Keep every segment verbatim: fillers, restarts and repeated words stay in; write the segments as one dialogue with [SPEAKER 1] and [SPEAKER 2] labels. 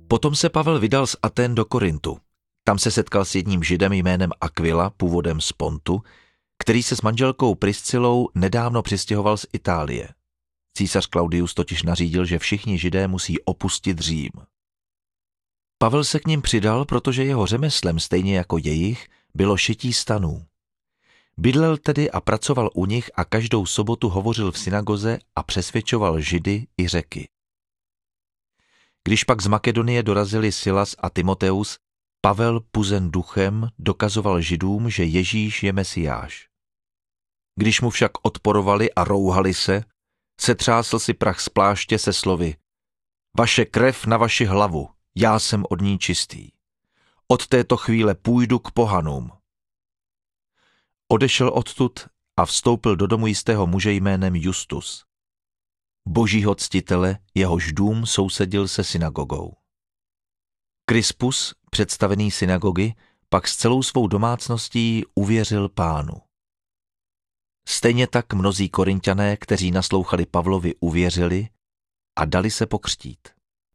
[SPEAKER 1] Potom se Pavel vydal z Athén do Korintu. Tam se setkal s jedním Židem jménem Aquila, původem z Pontu, který se s manželkou Priscilou nedávno přistěhoval z Itálie. Císař Klaudius totiž nařídil, že všichni Židé musí opustit Řím. Pavel se k nim přidal, protože jeho řemeslem, stejně jako jejich, bylo šití stanů. Bydlel tedy a pracoval u nich a každou sobotu hovořil v synagoze a přesvědčoval Židy i Řeky. Když pak z Makedonie dorazili Silas a Timoteus, Pavel, puzen duchem, dokazoval Židům, že Ježíš je Mesiáš. Když mu však odporovali a rouhali se, setřásl si prach z pláště se slovy: Vaše krev na vaši hlavu, já jsem od ní čistý. Od této chvíle půjdu k pohanům. Odešel odtud a vstoupil do domu jistého muže jménem Justus, božího ctitele, jehož dům sousedil se synagogou. Krispus, představený synagogy, pak s celou svou domácností uvěřil Pánu. Stejně tak mnozí Korinťané, kteří naslouchali Pavlovi, uvěřili a dali se pokřtít.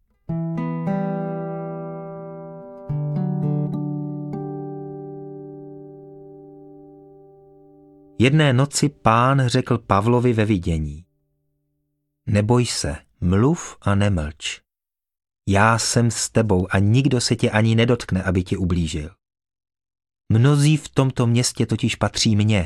[SPEAKER 2] Jedné noci Pán řekl Pavlovi ve vidění: Neboj se, mluv a nemlč. Já jsem s tebou a nikdo se tě ani nedotkne, aby ti ublížil. Mnozí v tomto městě totiž patří mně.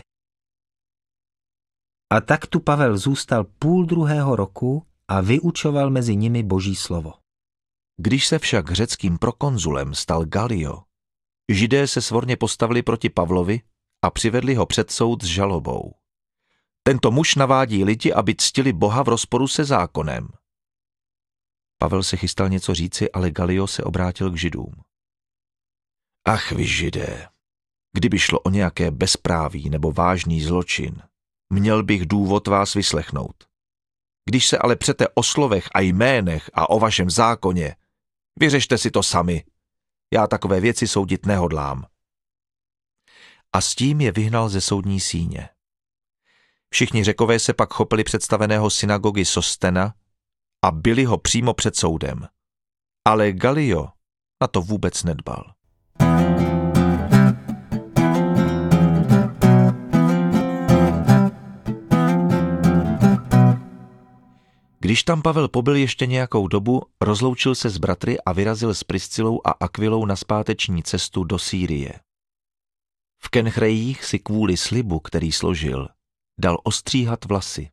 [SPEAKER 2] A tak tu Pavel zůstal půl druhého roku a vyučoval mezi nimi Boží slovo.
[SPEAKER 1] Když se však řeckým prokonzulem stal Galio, Židé se svorně postavili proti Pavlovi a přivedli ho před soud s žalobou. Tento muž navádí lidi, aby ctili Boha v rozporu se zákonem. Pavel se chystal něco říci, ale Galio se obrátil k Židům. Ach vy Židé, kdyby šlo o nějaké bezpráví nebo vážný zločin, měl bych důvod vás vyslechnout. Když se ale přete o slovech a jménech a o vašem zákoně, vyřešte si to sami. Já takové věci soudit nehodlám. A s tím je vyhnal ze soudní síně. Všichni Řekové se pak chopili představeného synagogy Sostena a bili ho přímo před soudem. Ale Galio na to vůbec nedbal. Když tam Pavel pobyl ještě nějakou dobu, rozloučil se s bratry a vyrazil s Priscilou a Aquilou na zpáteční cestu do Sýrie. V Kenchrejích si kvůli slibu, který složil, dal ostříhat vlasy.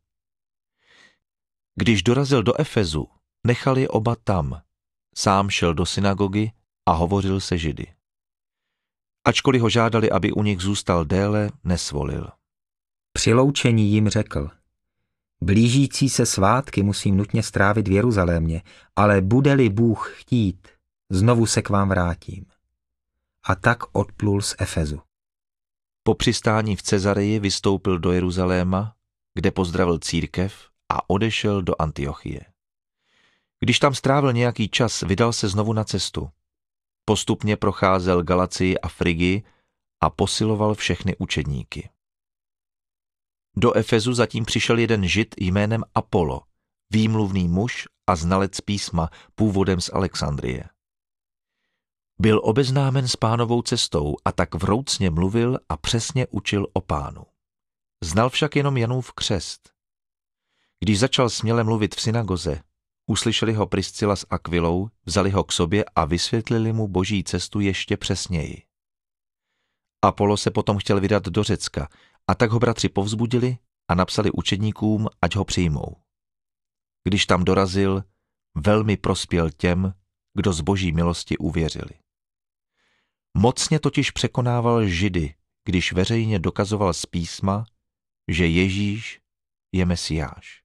[SPEAKER 1] Když dorazil do Efezu, nechal je oba tam. Sám šel do synagogy a hovořil se Židy. Ačkoliv ho žádali, aby u nich zůstal déle, nesvolil.
[SPEAKER 2] Při loučení jim řekl: Blížící se svátky musím nutně strávit v Jeruzalémě, ale bude-li Bůh chtít, znovu se k vám vrátím. A tak odplul z Efezu.
[SPEAKER 1] Po přistání v Cezareji vystoupil do Jeruzaléma, kde pozdravil církev a odešel do Antiochie. Když tam strávil nějaký čas, vydal se znovu na cestu. Postupně procházel Galacii a Frygii a posiloval všechny učedníky. Do Efezu zatím přišel jeden Žid jménem Apollo, výmluvný muž a znalec písma původem z Alexandrie. Byl obeznámen s Pánovou cestou a tak vroucně mluvil a přesně učil o Pánu. Znal však jenom Janův křest. Když začal směle mluvit v synagoze, uslyšeli ho Priscila s Aquilou, vzali ho k sobě a vysvětlili mu Boží cestu ještě přesněji. Apollo se potom chtěl vydat do Řecka, a tak ho bratři povzbudili a napsali učedníkům, ať ho přijmou. Když tam dorazil, velmi prospěl těm, kdo z Boží milosti uvěřili. Mocně totiž překonával Židy, když veřejně dokazoval z písma, že Ježíš je Mesiáš.